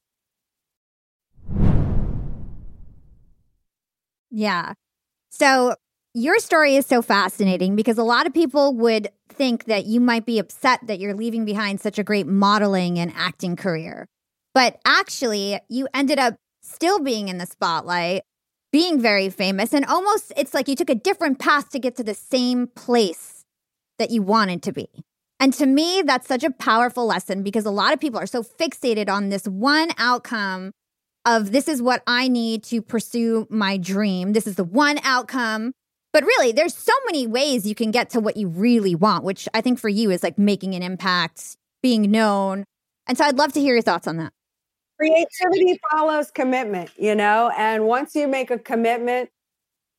Yeah. So your story is so fascinating because a lot of people would think that you might be upset that you're leaving behind such a great modeling and acting career. But actually, you ended up still being in the spotlight, being very famous, and almost it's like you took a different path to get to the same place that you wanted to be. And to me, that's such a powerful lesson because a lot of people are so fixated on this one outcome of this is what I need to pursue my dream. This is the one outcome. But really, there's so many ways you can get to what you really want, which I think for you is like making an impact, being known. And so I'd love to hear your thoughts on that. Creativity follows commitment, you know, and once you make a commitment,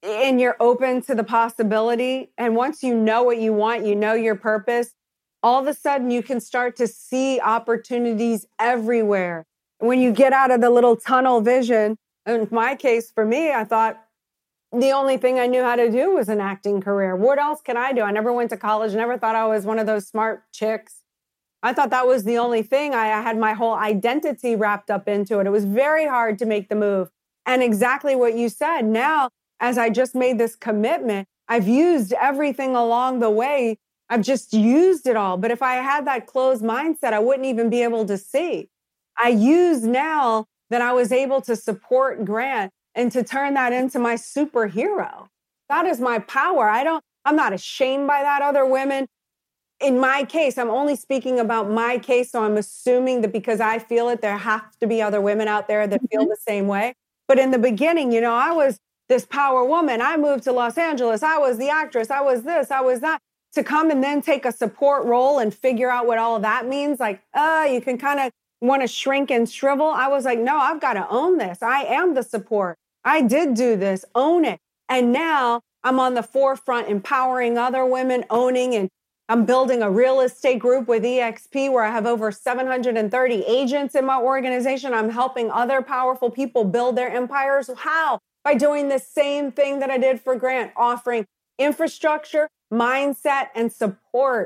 and you're open to the possibility. And once you know what you want, you know your purpose, all of a sudden you can start to see opportunities everywhere. When you get out of the little tunnel vision, in my case, for me, I thought the only thing I knew how to do was an acting career. What else can I do? I never went to college, never thought I was one of those smart chicks. I thought that was the only thing. I, I had my whole identity wrapped up into it. It was very hard to make the move. And exactly what you said. Now, as I just made this commitment, I've used everything along the way. I've just used it all. But if I had that closed mindset, I wouldn't even be able to see. I use now that I was able to support Grant and to turn that into my superhero. That is my power. I don't, I'm not ashamed by that. Other women, in my case, I'm only speaking about my case. So I'm assuming that because I feel it, there have to be other women out there that feel the same way. But in the beginning, you know, I was this power woman. I moved to Los Angeles. I was the actress. I was this, I was that. To come and then take a support role and figure out what all of that means, like, uh, you can kind of want to shrink and shrivel. I was like, no, I've got to own this. I am the support. I did do this, own it. And now I'm on the forefront, empowering other women, owning, and I'm building a real estate group with E X P where I have over seven hundred thirty agents in my organization. I'm helping other powerful people build their empires. How? By doing the same thing that I did for Grant, offering infrastructure, mindset, and support.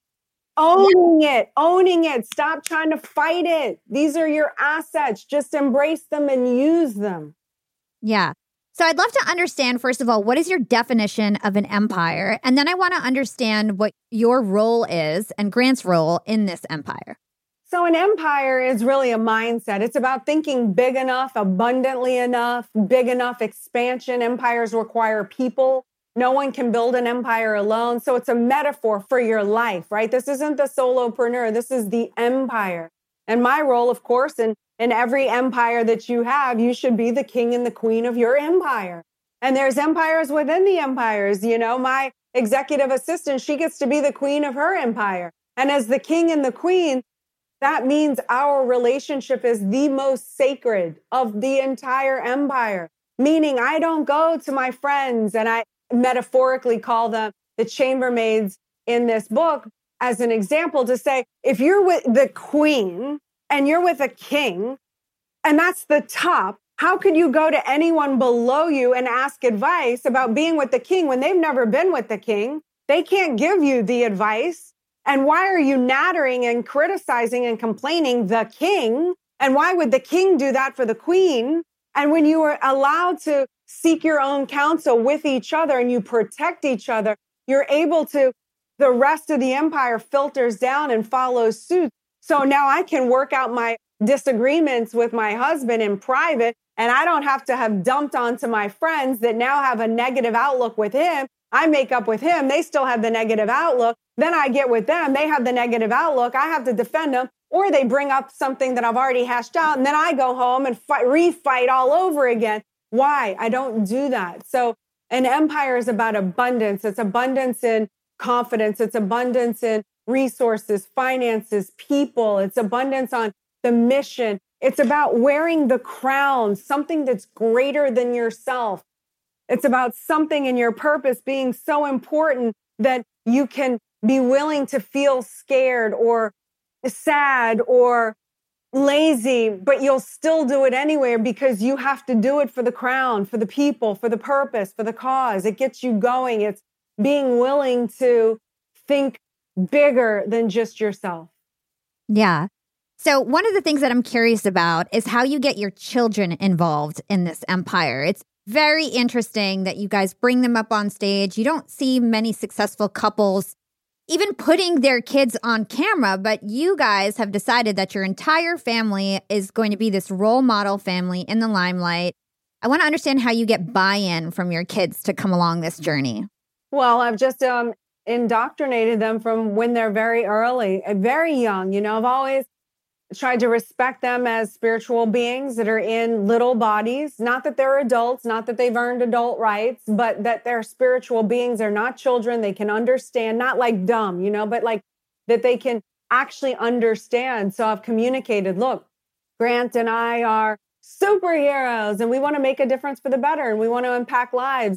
Owning it, owning it. Stop trying to fight it. These are your assets. Just embrace them and use them. Yeah. So I'd love to understand, first of all, what is your definition of an empire? And then I want to understand what your role is and Grant's role in this empire. So an empire is really a mindset. It's about thinking big enough, abundantly enough, big enough expansion. Empires require people. No one can build an empire alone. So it's a metaphor for your life, right? This isn't the solopreneur. This is the empire. And my role, of course, in, in every empire that you have, you should be the king and the queen of your empire. And there's empires within the empires. You know, my executive assistant, she gets to be the queen of her empire. And as the king and the queen, that means our relationship is the most sacred of the entire empire. Meaning I don't go to my friends and I metaphorically call them the chambermaids in this book as an example to say, if you're with the queen and you're with a king and that's the top, how could you go to anyone below you and ask advice about being with the king when they've never been with the king? They can't give you the advice. And why are you nattering and criticizing and complaining the king? And why would the king do that for the queen? And when you are allowed to seek your own counsel with each other and you protect each other, you're able to, the rest of the empire filters down and follows suit. So now I can work out my disagreements with my husband in private, and I don't have to have dumped onto my friends that now have a negative outlook with him. I make up with him. They still have the negative outlook. Then I get with them. They have the negative outlook. I have to defend them, or they bring up something that I've already hashed out. And then I go home and fight, refight all over again. Why? I don't do that. So an empire is about abundance. It's abundance in confidence. It's abundance in resources, finances, people. It's abundance on the mission. It's about wearing the crown, something that's greater than yourself. It's about something in your purpose being so important that you can be willing to feel scared or sad or lazy, but you'll still do it anyway because you have to do it for the crown, for the people, for the purpose, for the cause. It gets you going. It's being willing to think bigger than just yourself. Yeah. So one of the things that I'm curious about is how you get your children involved in this empire. It's very interesting that you guys bring them up on stage. You don't see many successful couples even putting their kids on camera, but you guys have decided that your entire family is going to be this role model family in the limelight. I want to understand how you get buy-in from your kids to come along this journey. Well, I've just um, indoctrinated them from when they're very early, very young. You know, I've always tried to respect them as spiritual beings that are in little bodies. Not that they're adults, not that they've earned adult rights, but that they're spiritual beings. They're not children. They can understand, not like dumb, you know, but like that they can actually understand. So I've communicated, look, Grant and I are superheroes and we want to make a difference for the better and we want to impact lives.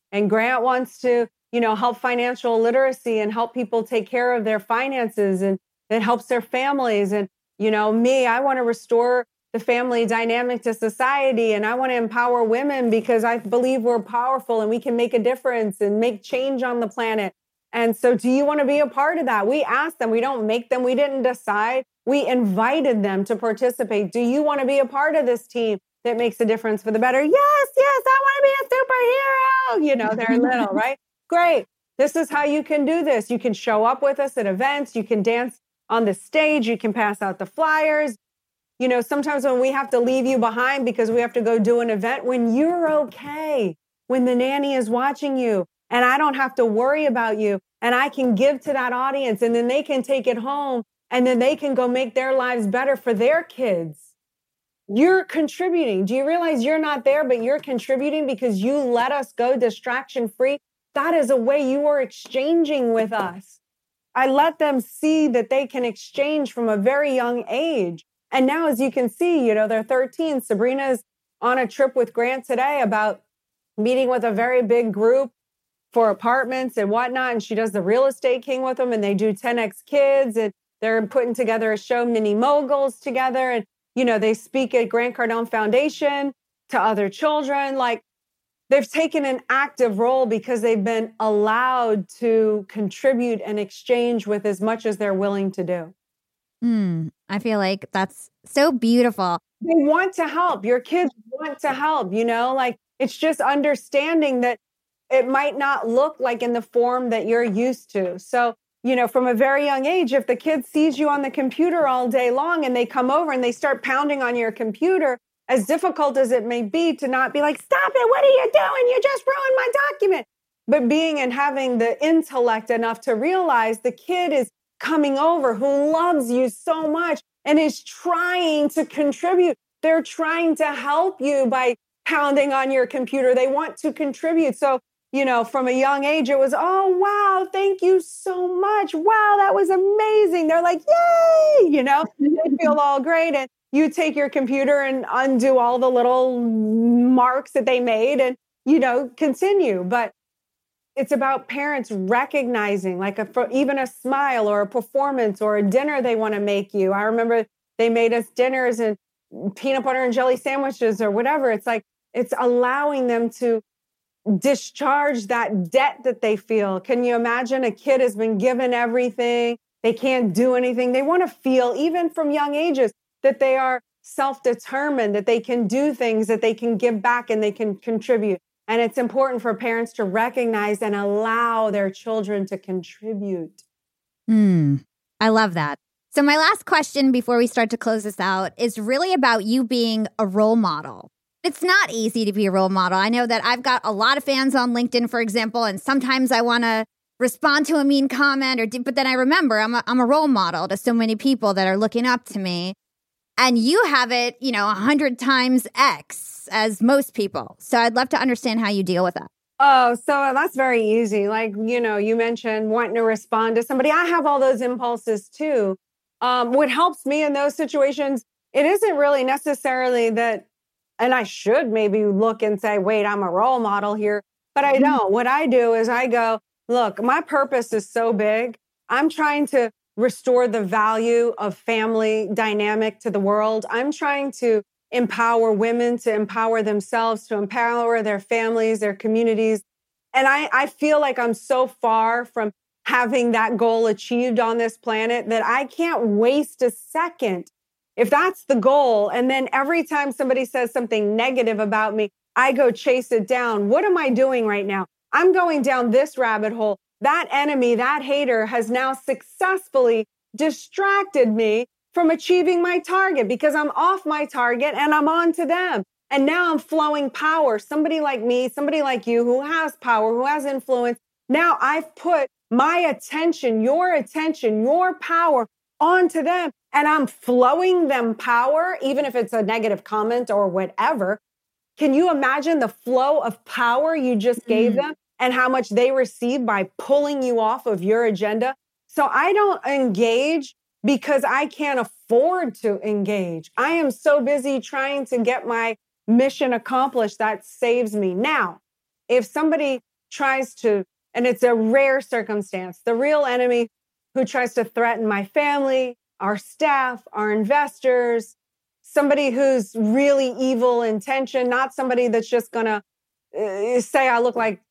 and Grant wants to, you know, help financial literacy and help people take care of their finances, and it helps their families. And, you know, me, I want to restore the family dynamic to society, and I want to empower women because I believe we're powerful and we can make a difference and make change on the planet. And so do you want to be a part of that? We asked them, we don't make them, we didn't decide. We invited them to participate. Do you want to be a part of this team that makes a difference for the better? Yes, yes, I want to be a superhero. You know, they're little, right? Great. This is how you can do this. You can show up with us at events. You can dance on the stage. You can pass out the flyers. You know, sometimes when we have to leave you behind because we have to go do an event, when you're okay, when the nanny is watching you and I don't have to worry about you and I can give to that audience and then they can take it home and then they can go make their lives better for their kids. You're contributing. Do you realize you're not there, but you're contributing because you let us go distraction free? That is a way you are exchanging with us. I let them see that they can exchange from a very young age. And now, as you can see, you know, they're thirteen. Sabrina's on a trip with Grant today about meeting with a very big group for apartments and whatnot. And she does the real estate king with them, and they do ten X Kids, and they're putting together a show, Mini Moguls, together. And, you know, they speak at Grant Cardone Foundation to other children. Like, they've taken an active role because they've been allowed to contribute and exchange with as much as they're willing to do. Mm, I feel like that's so beautiful. They want to help. Your kids want to help, you know, like it's just understanding that it might not look like in the form that you're used to. So, you know, from a very young age, if the kid sees you on the computer all day long and they come over and they start pounding on your computer, as difficult as it may be to not be like, stop it, what are you doing? You just ruined my document. But being and having the intellect enough to realize the kid is coming over who loves you so much and is trying to contribute. They're trying to help you by pounding on your computer. They want to contribute. So, you know, from a young age, it was, oh, wow, thank you so much. Wow, that was amazing. They're like, yay, you know, they feel all great. And you take your computer and undo all the little marks that they made and, you know, continue. But it's about parents recognizing, like a, even a smile or a performance or a dinner they want to make you. I remember they made us dinners and peanut butter and jelly sandwiches or whatever. It's like, it's allowing them to discharge that debt that they feel. Can you imagine a kid has been given everything? They can't do anything. They want to feel, even from young ages, that they are self-determined, that they can do things, that they can give back and they can contribute. And it's important for parents to recognize and allow their children to contribute. Mm, I love that. So my last question before we start to close this out is really about you being a role model. It's not easy to be a role model. I know that I've got a lot of fans on LinkedIn, for example, and sometimes I want to respond to a mean comment, or but then I remember I'm a, I'm a role model to so many people that are looking up to me. And you have it, you know, a hundred times X as most people. So I'd love to understand how you deal with that. Oh, so that's very easy. Like, you know, you mentioned wanting to respond to somebody. I have all those impulses too. Um, what helps me in those situations, it isn't really necessarily that, and I should maybe look and say, wait, I'm a role model here, but I don't. What I do is I go, look, my purpose is so big. I'm trying to restore the value of family dynamic to the world. I'm trying to empower women to empower themselves, to empower their families, their communities. And I, I feel like I'm so far from having that goal achieved on this planet that I can't waste a second. If that's the goal, and then every time somebody says something negative about me, I go chase it down. What am I doing right now? I'm going down this rabbit hole. That enemy, that hater has now successfully distracted me from achieving my target because I'm off my target and I'm on to them. And now I'm flowing power. Somebody like me, somebody like you who has power, who has influence. Now I've put my attention, your attention, your power onto them, and I'm flowing them power, even if it's a negative comment or whatever. Can you imagine the flow of power you just gave them and how much they receive by pulling you off of your agenda? So I don't engage because I can't afford to engage. I am so busy trying to get my mission accomplished that saves me. Now, if somebody tries to, and it's a rare circumstance, the real enemy who tries to threaten my family, our staff, our investors, somebody who's really evil intention, not somebody that's just going to uh, say I look like,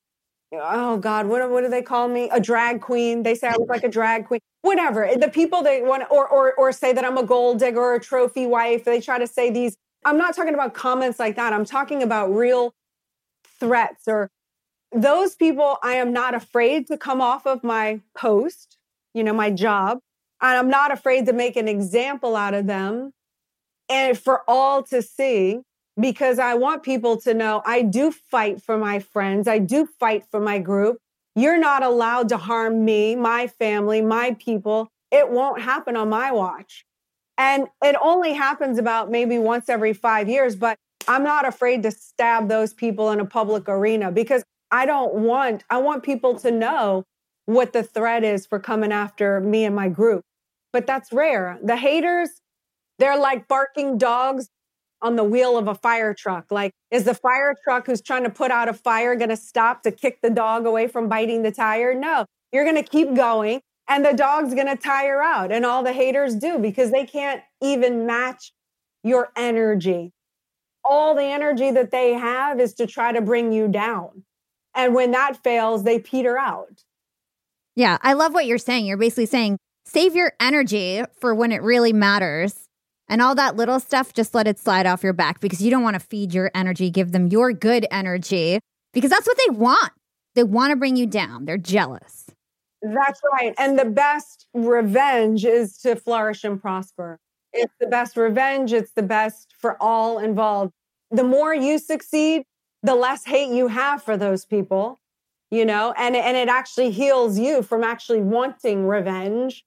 oh God, what, what do they call me? A drag queen. They say I look like a drag queen, whatever. The people they want, or, or, or say that I'm a gold digger or a trophy wife. They try to say these, I'm not talking about comments like that. I'm talking about real threats or those people. I am not afraid to come off of my post, you know, my job. And I'm not afraid to make an example out of them and for all to see, because I want people to know I do fight for my friends. I do fight for my group. You're not allowed to harm me, my family, my people. It won't happen on my watch. And it only happens about maybe once every five years, but I'm not afraid to stab those people in a public arena because I don't want, I want people to know what the threat is for coming after me and my group. But that's rare. The haters, they're like barking dogs on the wheel of a fire truck. Like, is the fire truck who's trying to put out a fire going to stop to kick the dog away from biting the tire? No, you're going to keep going and the dog's going to tire out. And all the haters do because they can't even match your energy. All the energy that they have is to try to bring you down. And when that fails, they peter out. Yeah, I love what you're saying. You're basically saying, save your energy for when it really matters. And all that little stuff, just let it slide off your back because you don't want to feed your energy, give them your good energy because that's what they want. They want to bring you down. They're jealous. That's right. And the best revenge is to flourish and prosper. It's the best revenge. It's the best for all involved. The more you succeed, the less hate you have for those people, you know, and, and it actually heals you from actually wanting revenge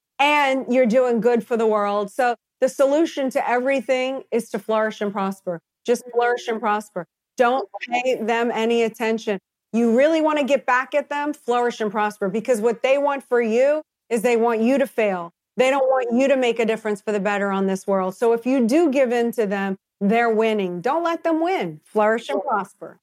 and you're doing good for the world. So the solution to everything is to flourish and prosper. Just flourish and prosper. Don't pay them any attention. You really want to get back at them, flourish and prosper, because what they want for you is they want you to fail. They don't want you to make a difference for the better on this world. So if you do give in to them, they're winning. Don't let them win. Flourish and prosper.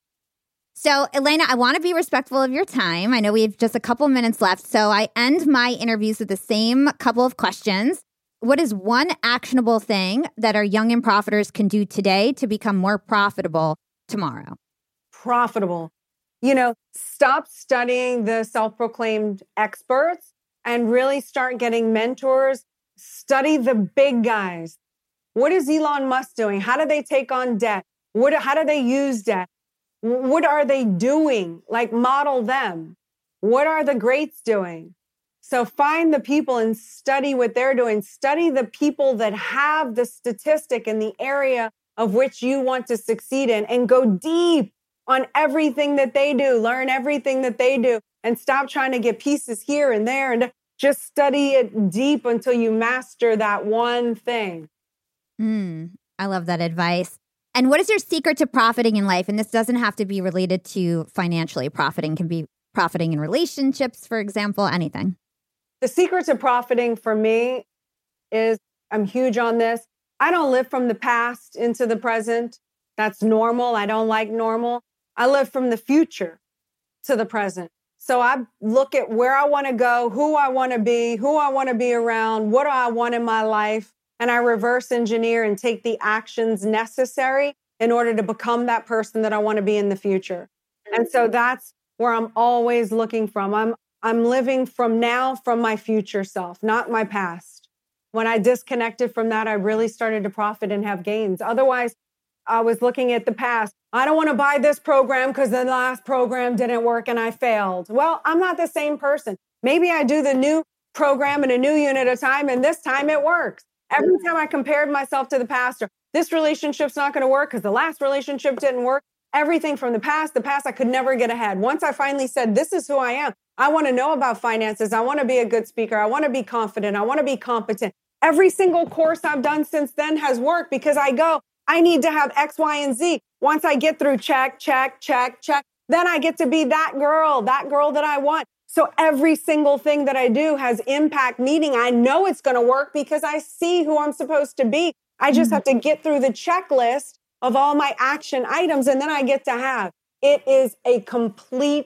So, Elena, I want to be respectful of your time. I know we have just a couple minutes left. So I end my interviews with the same couple of questions. What is one actionable thing that our young and profiters can do today to become more profitable tomorrow? Profitable. You know, stop studying the self-proclaimed experts and really start getting mentors. Study the big guys. What is Elon Musk doing? How do they take on debt? What, how do they use debt? What are they doing? Like, model them. What are the greats doing? So find the people and study what they're doing. Study the people that have the statistic in the area of which you want to succeed in and go deep on everything that they do. Learn everything that they do and stop trying to get pieces here and there and just study it deep until you master that one thing. Mm, I love that advice. And what is your secret to profiting in life? And this doesn't have to be related to financially profiting. It can be profiting in relationships, for example, anything. The secret to profiting for me is, I'm huge on this. I don't live from the past into the present. That's normal. I don't like normal. I live from the future to the present. So I look at where I want to go, who I want to be, who I want to be around, what do I want in my life? And I reverse engineer and take the actions necessary in order to become that person that I want to be in the future. And so that's where I'm always looking from. I'm I'm living from now, from my future self, not my past. When I disconnected from that, I really started to profit and have gains. Otherwise, I was looking at the past. I don't want to buy this program because the last program didn't work and I failed. Well, I'm not the same person. Maybe I do the new program in a new unit at a time, and this time it works. Every time I compared myself to the past, or this relationship's not going to work because the last relationship didn't work, everything from the past, the past, I could never get ahead. Once I finally said, this is who I am. I want to know about finances. I want to be a good speaker. I want to be confident. I want to be competent. Every single course I've done since then has worked because I go, I need to have X, Y, and Z. Once I get through check, check, check, check, then I get to be that girl, that girl that I want. So every single thing that I do has impact, meaning I know it's going to work because I see who I'm supposed to be. I just have to get through the checklist of all my action items, and then I get to have. It is a complete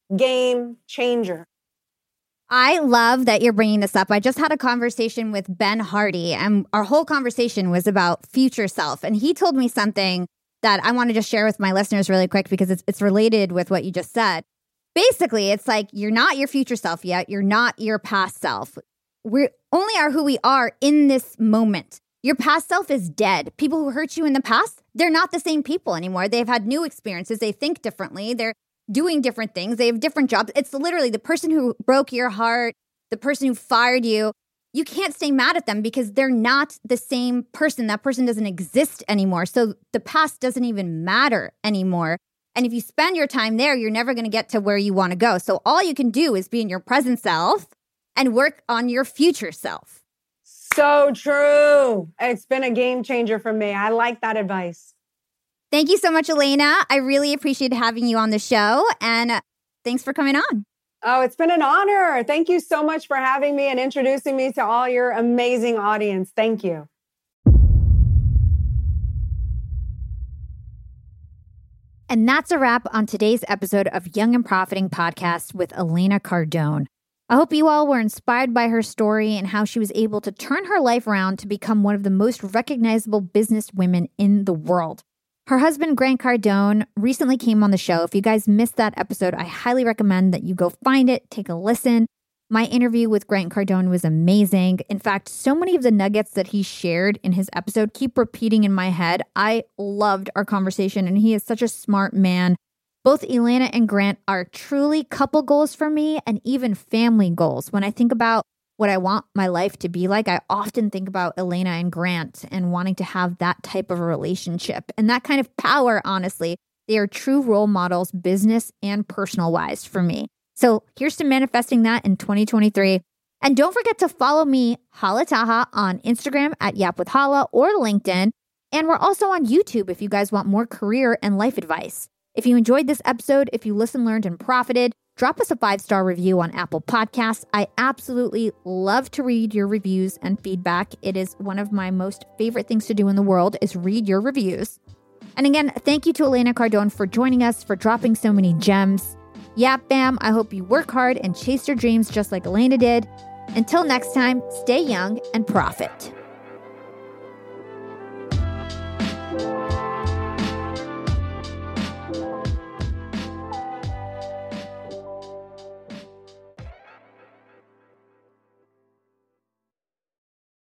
game changer. I love that you're bringing this up. I just had a conversation with Ben Hardy, and our whole conversation was about future self. And he told me something that I want to just share with my listeners really quick because it's it's related with what you just said. Basically, it's like you're not your future self yet. You're not your past self. We only are who we are in this moment. Your past self is dead. People who hurt you in the past, they're not the same people anymore. They've had new experiences. They think differently. They're doing different things. They have different jobs. It's literally the person who broke your heart, the person who fired you. You can't stay mad at them because they're not the same person. That person doesn't exist anymore. So the past doesn't even matter anymore. And if you spend your time there, you're never going to get to where you want to go. So all you can do is be in your present self and work on your future self. So true. It's been a game changer for me. I like that advice. Thank you so much, Elena. I really appreciate having you on the show. And uh, thanks for coming on. Oh, it's been an honor. Thank you so much for having me and introducing me to all your amazing audience. Thank you. And that's a wrap on today's episode of Young and Profiting Podcast with Elena Cardone. I hope you all were inspired by her story and how she was able to turn her life around to become one of the most recognizable business women in the world. Her husband, Grant Cardone, recently came on the show. If you guys missed that episode, I highly recommend that you go find it, take a listen. My interview with Grant Cardone was amazing. In fact, so many of the nuggets that he shared in his episode keep repeating in my head. I loved our conversation, and he is such a smart man. Both Elena and Grant are truly couple goals for me and even family goals. When I think about what I want my life to be like, I often think about Elena and Grant and wanting to have that type of a relationship and that kind of power, honestly. They are true role models, business and personal wise for me. So here's to manifesting that in twenty twenty-three. And don't forget to follow me, Hala Taha, on Instagram at Yap with Hala or LinkedIn. And we're also on YouTube if you guys want more career and life advice. If you enjoyed this episode, if you listened, learned, and profited, drop us a five-star review on Apple Podcasts. I absolutely love to read your reviews and feedback. It is one of my most favorite things to do in the world is read your reviews. And again, thank you to Elena Cardone for joining us, for dropping so many gems. Yap Bam, I hope you work hard and chase your dreams just like Elena did. Until next time, stay young and profit.